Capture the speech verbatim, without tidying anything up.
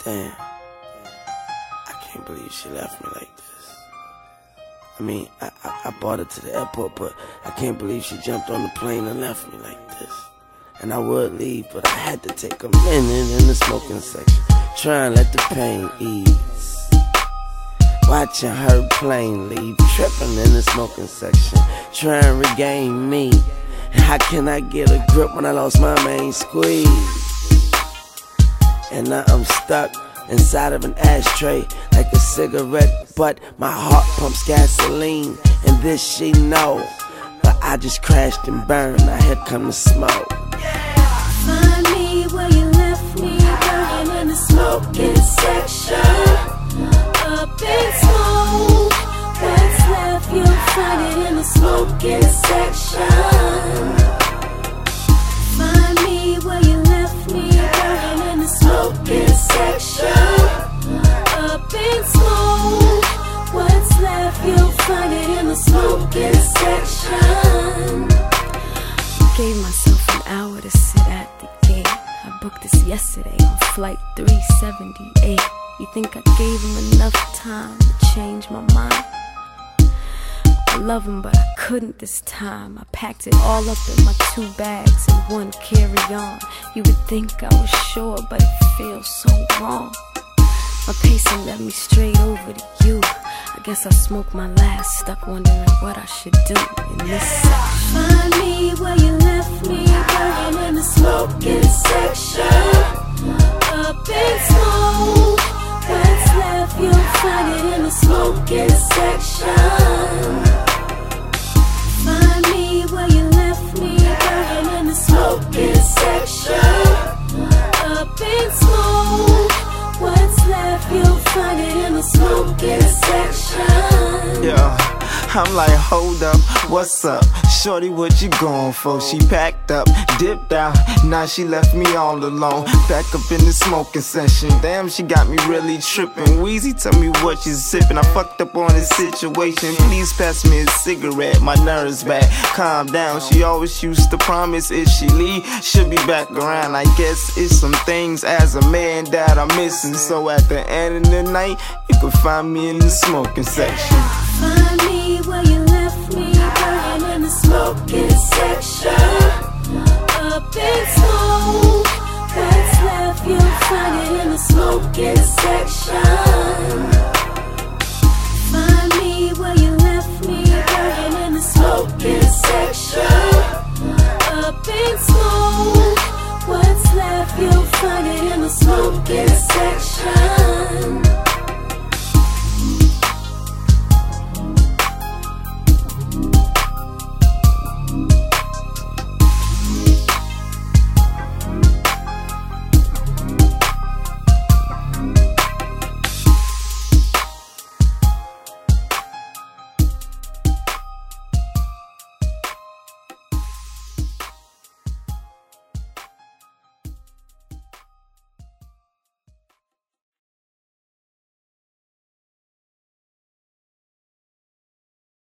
Damn. I can't believe she left me like this. I mean, I, I, I brought her to the airport, but I can't believe she jumped on the plane and left me like this. And I would leave, but I had to take a minute in the smoking section, try and let the pain ease. Watching her plainly, tripping in the smoking section, trying to regain me. How can I get a grip when I lost my main squeeze? And now I'm stuck inside of an ashtray like a cigarette, but my heart pumps gasoline, and this she know. But I just crashed and burned, now here come the smoke. Find me where you left me, burning in the smoking section. Up in smoke, what's left, you'll find it in the smoking section. Find me where you left me, burning in the smoking section. Up in smoke, what's left, you'll find it in the smoking section. Gave myself an hour to sit at the gate. I booked this yesterday on flight three seventy-eight. You think I gave him enough time to change my mind? I love him, but I couldn't this time. I packed it all up in my two bags and one carry-on. You would think I was sure, but it feels so wrong. My pacing led me straight over to you. I guess I smoked my last, stuck wondering what I should do in this section. Find me where you left me, burning in the smoking section. Up in smoke, what's left, you'll find it in the smoking section. Find me where you left me, burning in the smoking section. Up in smoke, what's left, you'll find it in the smoking section. Yeah, I'm like, hold up, what's up? Shorty, what you going for? She packed up, dipped out, now she left me all alone. Back up in the smoking session, damn, she got me really tripping. Wheezy, tell me what she's sipping. I fucked up on this situation. Please pass me a cigarette, my nerves back. Calm down, she always used to promise if she leave, she'll be back around. I guess it's some things as a man that I'm missing. So at the end of the night, you can find me in the smoking section. Find me where you left me, burning in the smoking section. Up in smoke, what's left, you'll find it in the smoking section. Find me where you left me, burning in the smoking section. Up in smoke, what's left, you'll find it in the